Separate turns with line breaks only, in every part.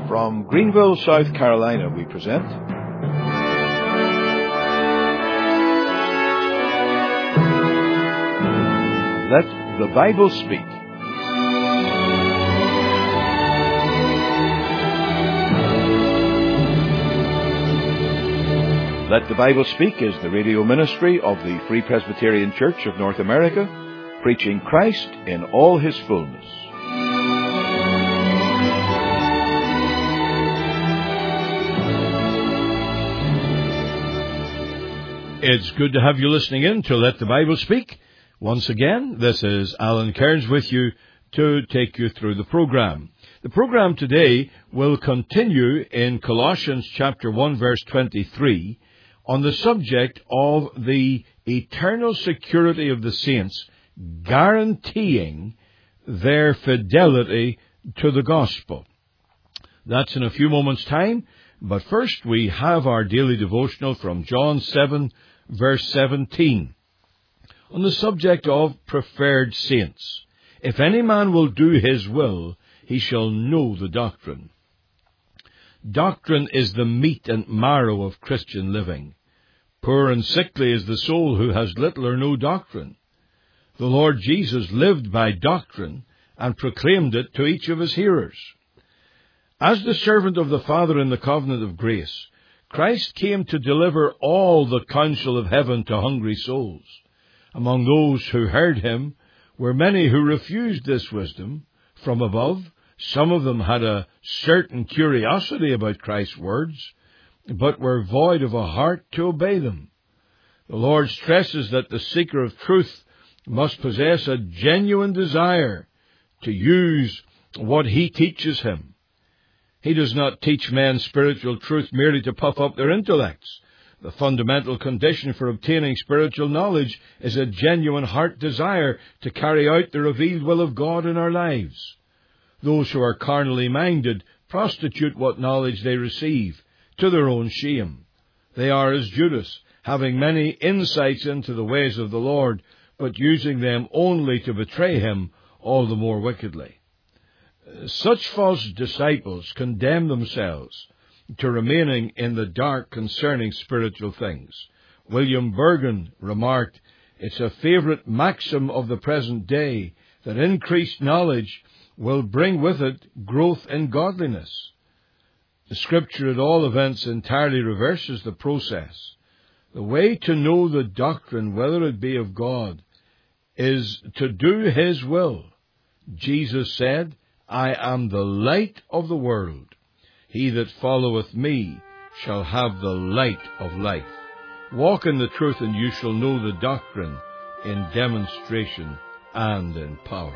From Greenville, South Carolina, we present Let the Bible Speak. Let the Bible Speak is the radio ministry of the Free Presbyterian Church of North America, preaching Christ in all His fullness.
It's good to have you listening in to Let the Bible Speak. Once again, this is Alan Cairns with you to take you through the program. The program today will continue in Colossians chapter 1 verse 23 on the subject of the eternal security of the saints, guaranteeing their fidelity to the gospel. That's in a few moments' time, but first we have our daily devotional from John 7 verse 17 on the subject of preferred saints. If any man will do his will, he shall know the doctrine. Doctrine is the meat and marrow of Christian living. Poor and sickly is the soul who has little or no doctrine. The Lord Jesus lived by doctrine and proclaimed it to each of his hearers. As the servant of the Father in the covenant of grace, Christ came to deliver all the counsel of heaven to hungry souls. Among those who heard him were many who refused this wisdom from above. Some of them had a certain curiosity about Christ's words, but were void of a heart to obey them. The Lord stresses that the seeker of truth must possess a genuine desire to use what he teaches him. He does not teach men spiritual truth merely to puff up their intellects. The fundamental condition for obtaining spiritual knowledge is a genuine heart desire to carry out the revealed will of God in our lives. Those who are carnally minded prostitute what knowledge they receive to their own shame. They are as Judas, having many insights into the ways of the Lord, but using them only to betray him all the more wickedly. Such false disciples condemn themselves to remaining in the dark concerning spiritual things. William Bergen remarked, "It's a favorite maxim of the present day that increased knowledge will bring with it growth in godliness." The Scripture, at all events, entirely reverses the process. The way to know the doctrine, whether it be of God, is to do His will. Jesus said, "I am the light of the world. He that followeth me shall have the light of life." Walk in the truth, and you shall know the doctrine in demonstration and in power.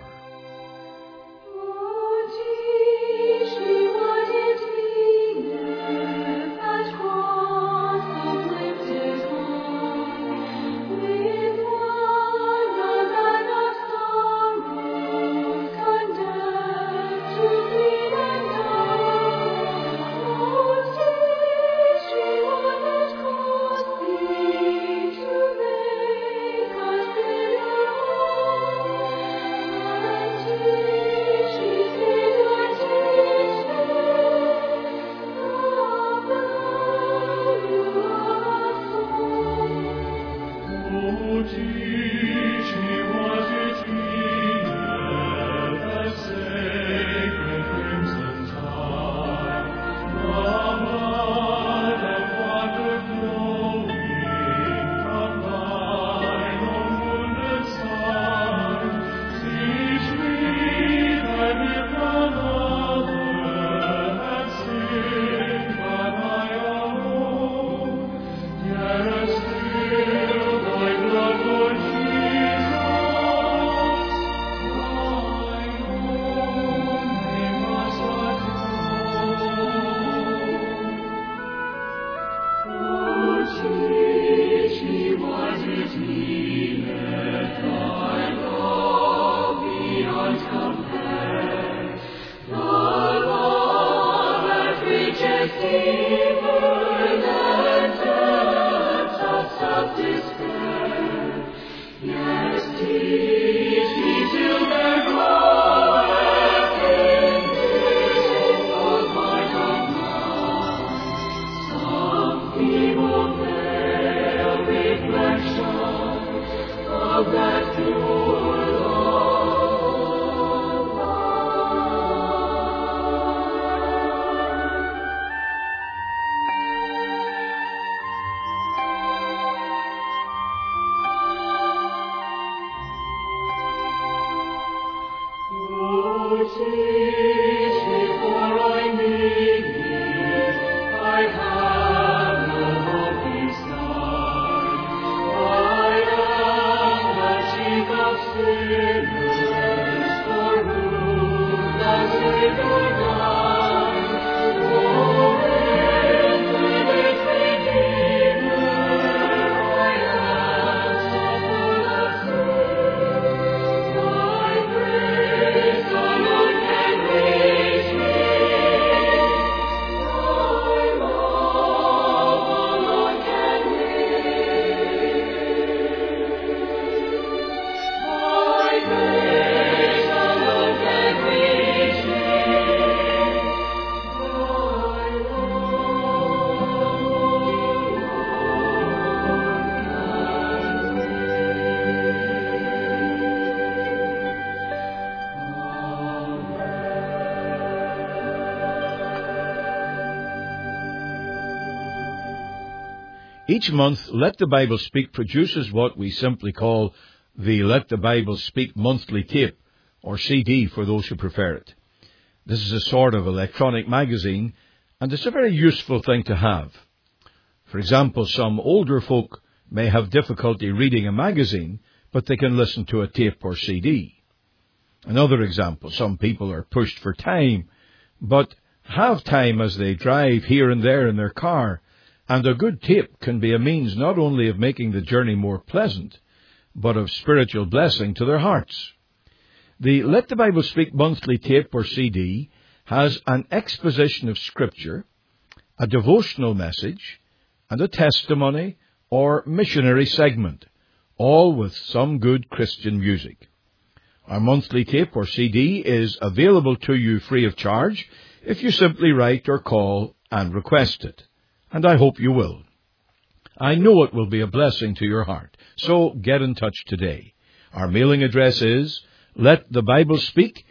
Each month, Let the Bible Speak produces what we simply call the Let the Bible Speak monthly tape, or CD for those who prefer it. This is a sort of electronic magazine, and it's a very useful thing to have. For example, some older folk may have difficulty reading a magazine, but they can listen to a tape or CD. Another example, some people are pushed for time, but have time as they drive here and there in their car, and a good tape can be a means not only of making the journey more pleasant, but of spiritual blessing to their hearts. The Let the Bible Speak monthly tape or CD has an exposition of Scripture, a devotional message, and a testimony or missionary segment, all with some good Christian music. Our monthly tape or CD is available to you free of charge if you simply write or call and request it. And I hope you will. I know it will be a blessing to your heart, so get in touch today. Our mailing address is Let the Bible Speak,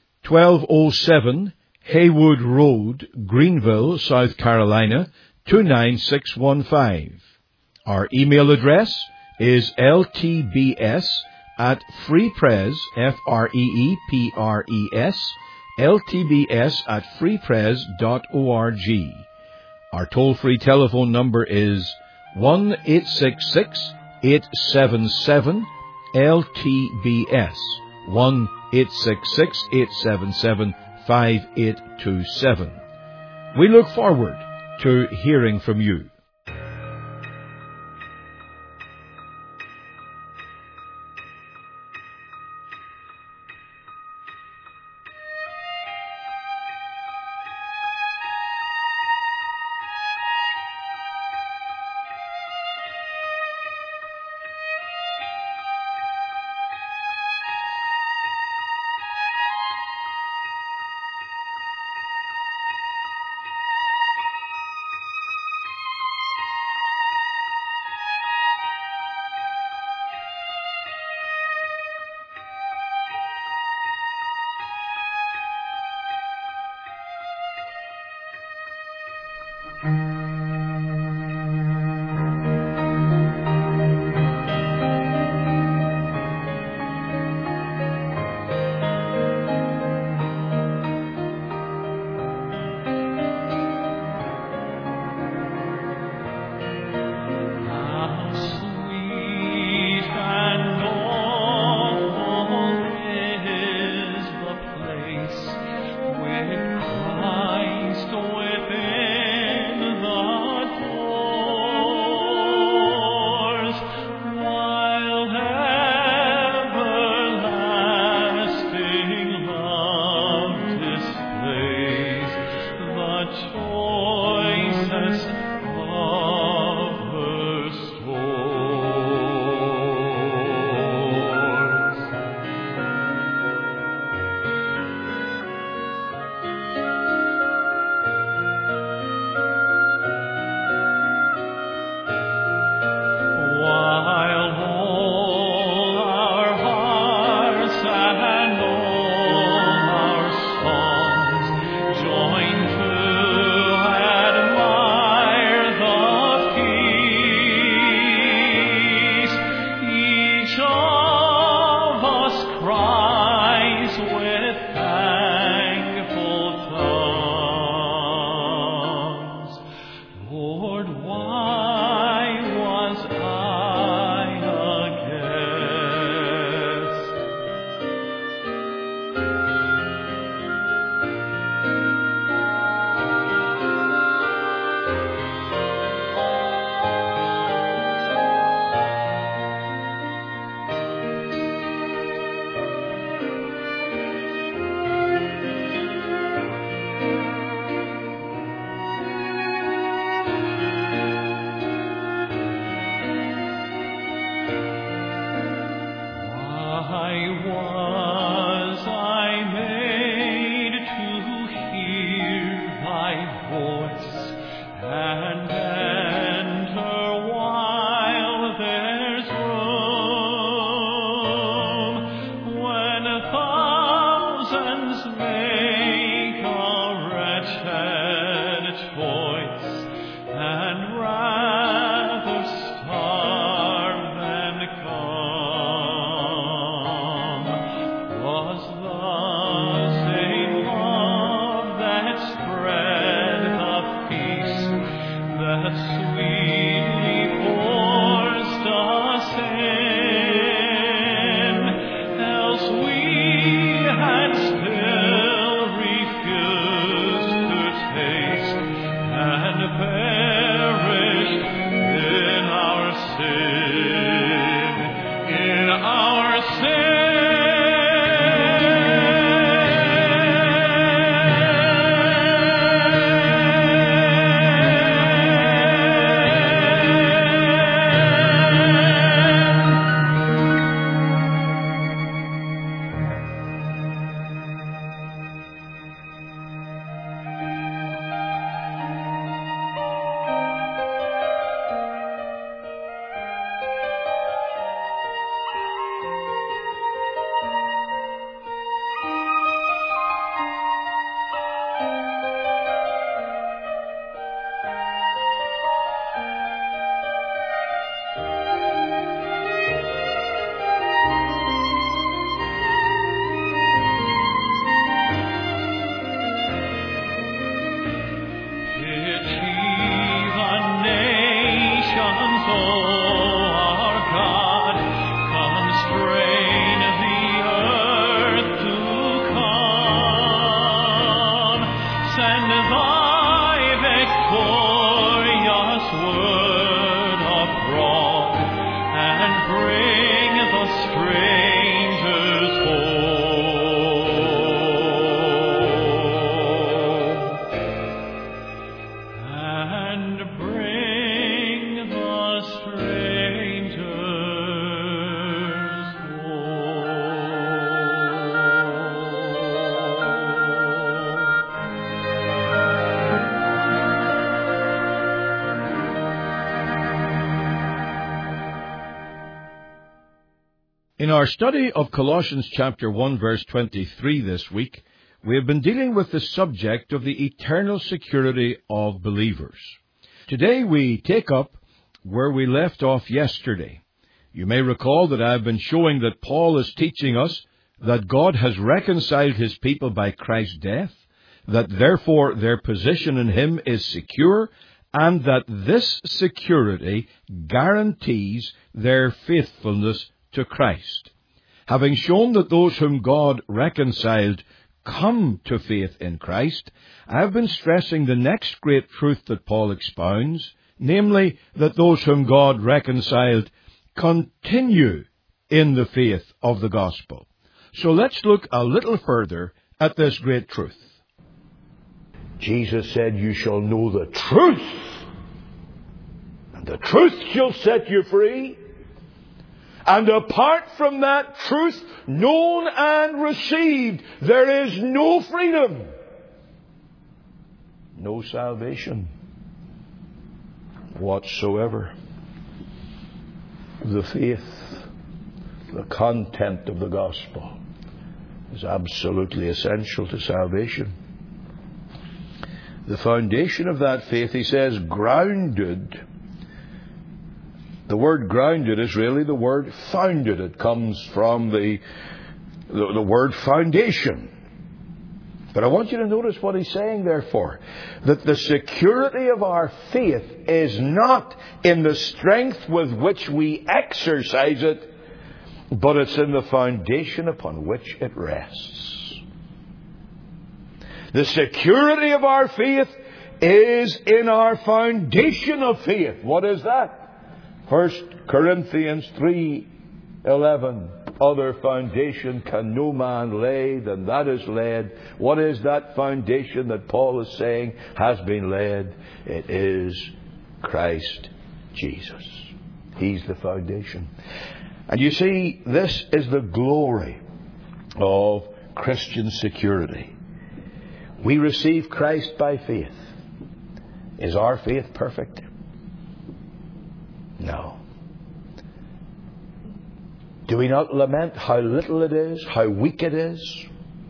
1207 Haywood Road, Greenville, South Carolina, 29615. Our email address is ltbs@freepres, F-R-E-E-P-R-E-S, ltbs@freepres.org. Our toll-free telephone number is 1-866-877-LTBS, 1-866-877-5827. We look forward to hearing from you.
Christ within the
In our study of Colossians chapter 1 verse 23 this week, we have been dealing with the subject of the eternal security of believers. Today we take up where we left off yesterday. You may recall that I have been showing that Paul is teaching us that God has reconciled his people by Christ's death, that therefore their position in him is secure, and that this security guarantees their faithfulness to Christ. Having shown that those whom God reconciled come to faith in Christ, I have been stressing the next great truth that Paul expounds, namely that those whom God reconciled continue in the faith of the gospel. So let's look a little further at this great truth.
Jesus said, "You shall know the truth, and the truth shall set you free. And apart from that truth, known and received, there is no freedom, no salvation whatsoever." The faith, the content of the gospel, is absolutely essential to salvation. The foundation of that faith, he says, grounded. The word grounded is really the word founded. It comes from the word foundation. But I want you to notice what he's saying, therefore. That the security of our faith is not in the strength with which we exercise it, but it's in the foundation upon which it rests. The security of our faith is in our foundation of faith. What is that? 1 Corinthians 3:11. Other foundation can no man lay than that is laid. What is that foundation that Paul is saying has been laid? It is Christ Jesus. He's the foundation. And you see, this is the glory of Christian security. We receive Christ by faith. Is our faith perfect? No. Do we not lament how little it is, how weak it is?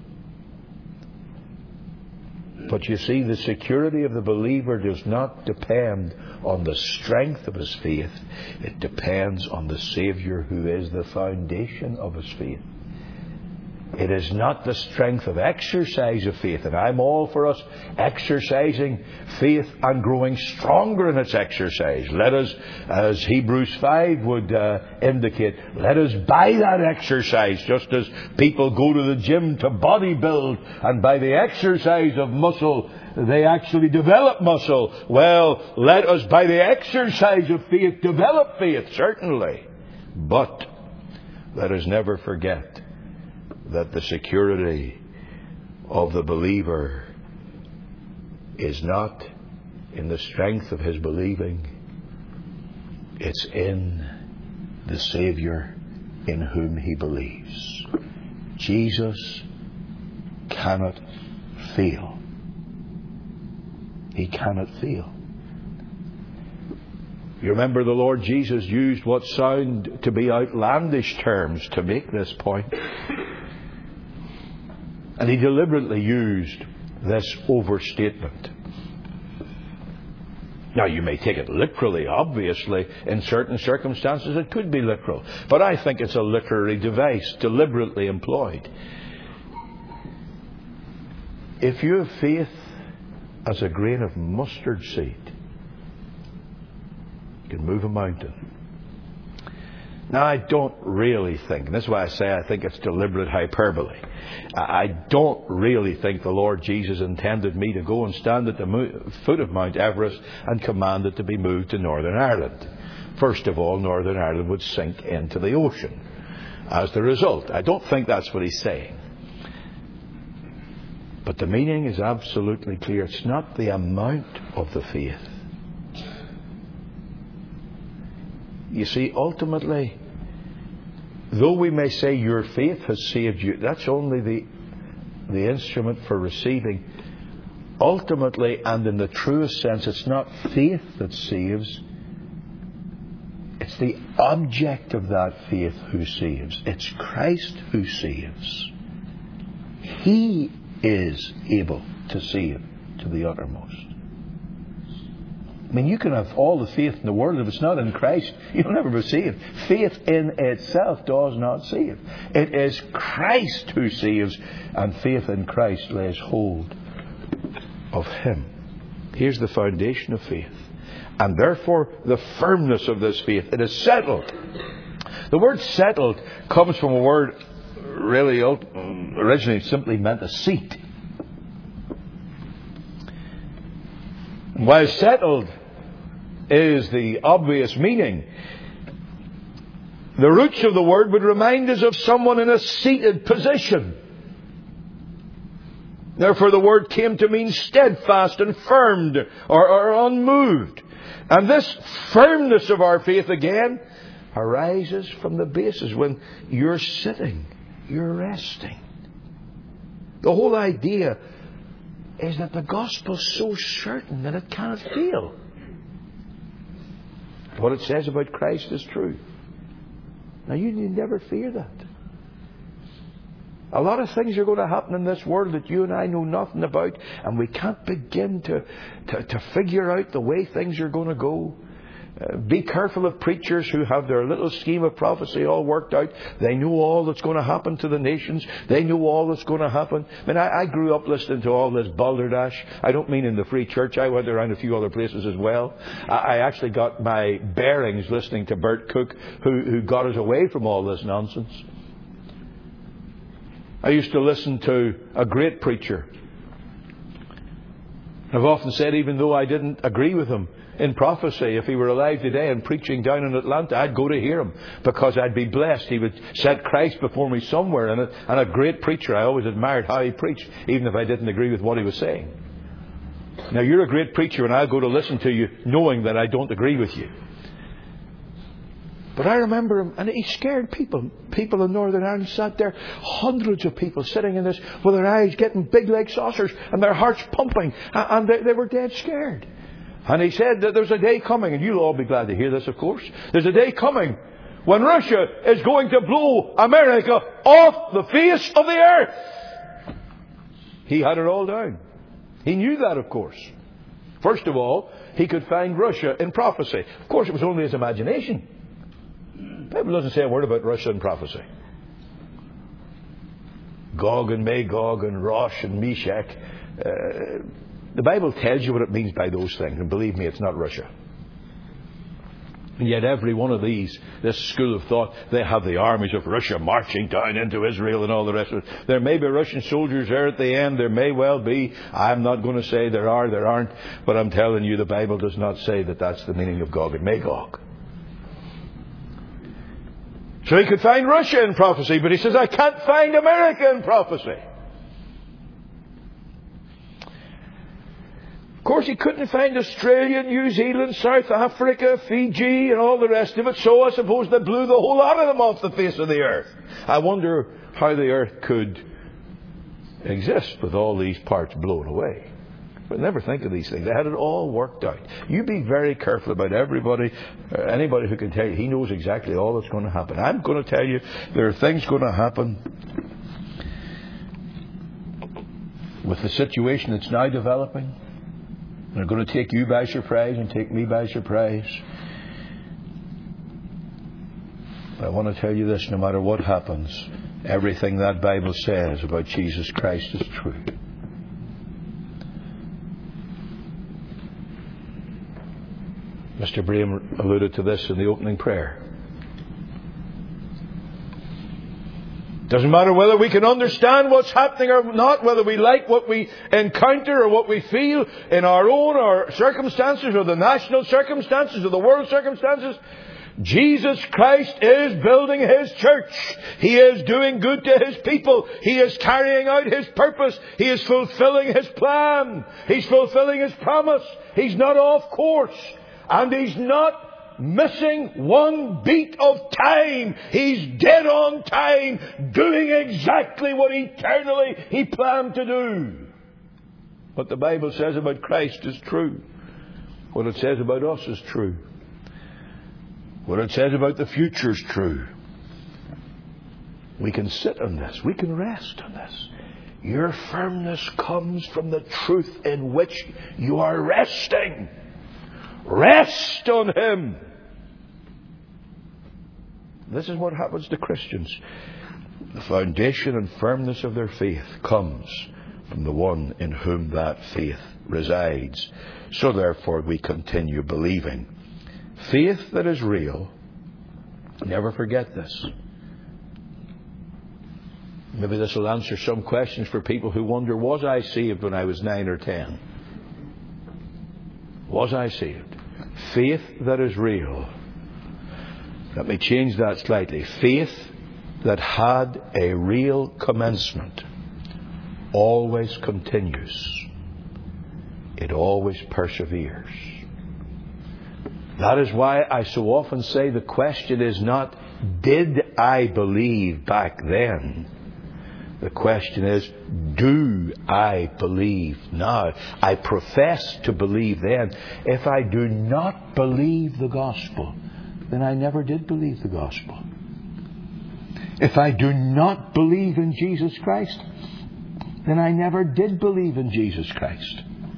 But you see, the security of the believer does not depend on the strength of his faith. It depends on the Saviour who is the foundation of his faith. It is not the strength of exercise of faith. And I'm all for us exercising faith and growing stronger in its exercise. Let us, as Hebrews 5 would indicate, let us buy that exercise, just as people go to the gym to bodybuild, and by the exercise of muscle they actually develop muscle. Well, let us by the exercise of faith develop faith, certainly. But let us never forget that the security of the believer is not in the strength of his believing. It's in the Saviour in whom he believes. Jesus cannot fail. He cannot fail. You remember the Lord Jesus used what sound to be outlandish terms to make this point. And he deliberately used this overstatement. Now, you may take it literally, obviously. In certain circumstances, it could be literal. But I think it's a literary device, deliberately employed. If you have faith as a grain of mustard seed, you can move a mountain. Now, I don't really think, and this is why I say I think it's deliberate hyperbole, I don't really think the Lord Jesus intended me to go and stand at the foot of Mount Everest and command it to be moved to Northern Ireland. First of all, Northern Ireland would sink into the ocean as the result. I don't think that's what he's saying. But the meaning is absolutely clear. It's not the amount of the faith. You see, ultimately, though we may say your faith has saved you, that's only the instrument for receiving. Ultimately, and in the truest sense, it's not faith that saves. It's the object of that faith who saves. It's Christ who saves. He is able to save to the uttermost. I mean, you can have all the faith in the world. If it's not in Christ, you'll never be saved. Faith in itself does not save. It is Christ who saves, and faith in Christ lays hold of Him. Here's the foundation of faith. And therefore, the firmness of this faith. It is settled. The word settled comes from a word really originally simply meant a seat. While settled is the obvious meaning, the roots of the word would remind us of someone in a seated position. Therefore the word came to mean steadfast and firm or unmoved. And this firmness of our faith again arises from the basis when you're sitting, you're resting. The whole idea is that the gospel's so certain that it cannot fail. What it says about Christ is true. Now you need never fear that. A lot of things are going to happen in this world that you and I know nothing about, and we can't begin to figure out the way things are going to go. Be careful of preachers who have their little scheme of prophecy all worked out. They know all that's going to happen to the nations. They know all that's going to happen. I mean, I grew up listening to all this balderdash. I don't mean in the Free Church. I went around a few other places as well. I actually got my bearings listening to Bert Cook, who got us away from all this nonsense. I used to listen to a great preacher. I've often said, even though I didn't agree with him in prophecy, if he were alive today and preaching down in Atlanta, I'd go to hear him because I'd be blessed. He would set Christ before me somewhere. And a great preacher, I always admired how he preached, even if I didn't agree with what he was saying. Now, you're a great preacher, and I'll go to listen to you knowing that I don't agree with you. But I remember him, and he scared people. People in Northern Ireland sat there, hundreds of people sitting in this with their eyes getting big like saucers and their hearts pumping, and they were dead scared. And he said that there's a day coming, and you'll all be glad to hear this, of course. There's a day coming when Russia is going to blow America off the face of the earth. He had it all down. He knew that, of course. First of all, he could find Russia in prophecy. Of course, it was only his imagination. The Bible doesn't say a word about Russia in prophecy. Gog and Magog and Rosh and Meshach. The Bible tells you what it means by those things. And believe me, it's not Russia. And yet every one of these, this school of thought, they have the armies of Russia marching down into Israel and all the rest of it. There may be Russian soldiers there at the end. There may well be. I'm not going to say there are, there aren't. But I'm telling you, the Bible does not say that that's the meaning of Gog and Magog. So he could find Russia in prophecy, but he says, I can't find America in prophecy. Of course, he couldn't find Australia, New Zealand, South Africa, Fiji, and all the rest of it. So I suppose they blew the whole lot of them off the face of the earth. I wonder how the earth could exist with all these parts blown away. But never think of these things. They had it all worked out. You be very careful about everybody, anybody who can tell you he knows exactly all that's going to happen. I'm going to tell you there are things going to happen with the situation that's now developing. They're going to take you by surprise and take me by surprise. But I want to tell you this, no matter what happens, everything that Bible says about Jesus Christ is true. Mr. Braham alluded to this in the opening prayer. Doesn't matter whether we can understand what's happening or not, whether we like what we encounter or what we feel in our own or circumstances or the national circumstances or the world circumstances. Jesus Christ is building His church. He is doing good to His people. He is carrying out His purpose. He is fulfilling His plan. He's fulfilling His promise. He's not off course. And He's not missing one beat of time. He's dead on time, doing exactly what eternally He planned to do. What the Bible says about Christ is true. What it says about us is true. What it says about the future is true. We can sit on this. We can rest on this. Your firmness comes from the truth in which you are resting. Rest on Him. This is what happens to Christians. The foundation and firmness of their faith comes from the one in whom that faith resides. So therefore we continue believing. Faith that is real, never forget this. Maybe this will answer some questions for people who wonder, was I saved when I was 9 or 10? Was I saved? Faith that is real. Let me change that slightly. Faith that had a real commencement always continues. It always perseveres. That is why I so often say the question is not, did I believe back then? The question is, do I believe now? I profess to believe then. If I do not believe the gospel, then I never did believe the gospel. If I do not believe in Jesus Christ, then I never did believe in Jesus Christ.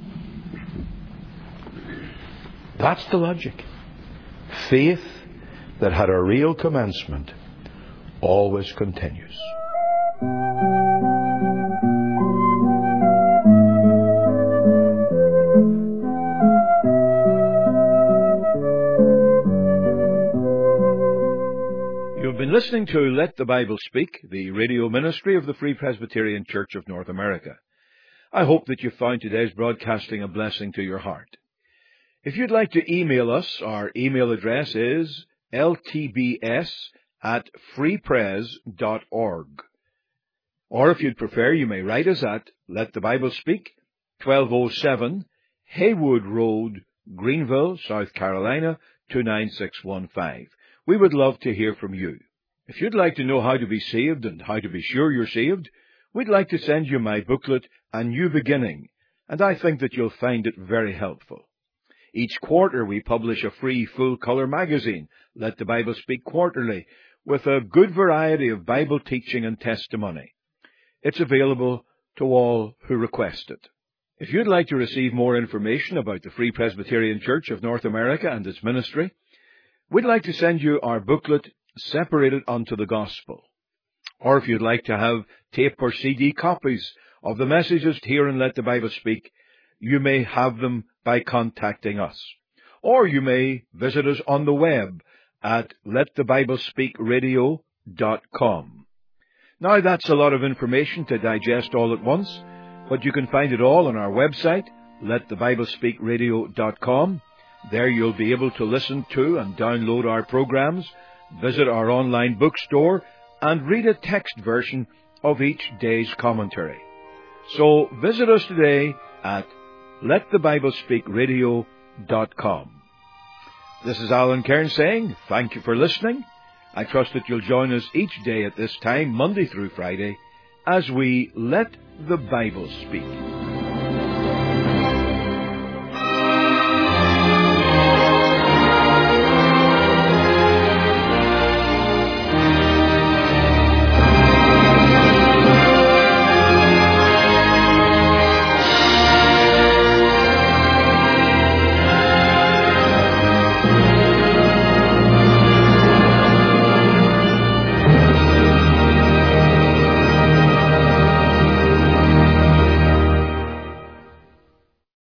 That's the logic. Faith that had a real commencement always continues.
You've been listening to Let the Bible Speak, the radio ministry of the Free Presbyterian Church of North America. I hope that you found today's broadcasting a blessing to your heart. If you'd like to email us, our email address is ltbs@freepres.org. Or if you'd prefer, you may write us at Let the Bible Speak, 1207 Haywood Road, Greenville, South Carolina, 29615. We would love to hear from you. If you'd like to know how to be saved and how to be sure you're saved, we'd like to send you my booklet, A New Beginning, and I think that you'll find it very helpful. Each quarter we publish a free full-color magazine, Let the Bible Speak Quarterly, with a good variety of Bible teaching and testimony. It's available to all who request it. If you'd like to receive more information about the Free Presbyterian Church of North America and its ministry, we'd like to send you our booklet, Separated Unto the Gospel. Or if you'd like to have tape or CD copies of the messages here in Let the Bible Speak, you may have them by contacting us. Or you may visit us on the web at letthebiblespeakradio.com. Now that's a lot of information to digest all at once, but you can find it all on our website, letthebiblespeakradio.com. There you'll be able to listen to and download our programs, visit our online bookstore, and read a text version of each day's commentary. So visit us today at letthebiblespeakradio.com. This is Alan Cairns saying thank you for listening. I trust that you'll join us each day at this time, Monday through Friday, as we Let the Bible Speak.